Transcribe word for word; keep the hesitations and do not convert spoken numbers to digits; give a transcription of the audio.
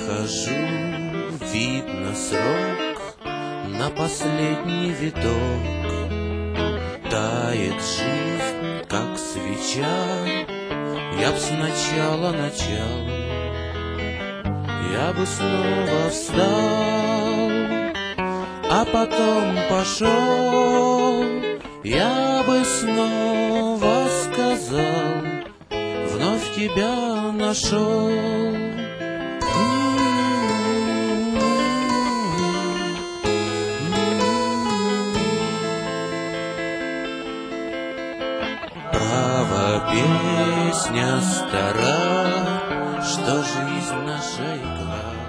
Подхожу, видно срок, на последний виток. Тает жизнь, как свеча, я б сначала начал. Я бы снова встал, а потом пошел. Я бы снова сказал, вновь тебя нашел. Право, песня стара, что жизнь наша игра.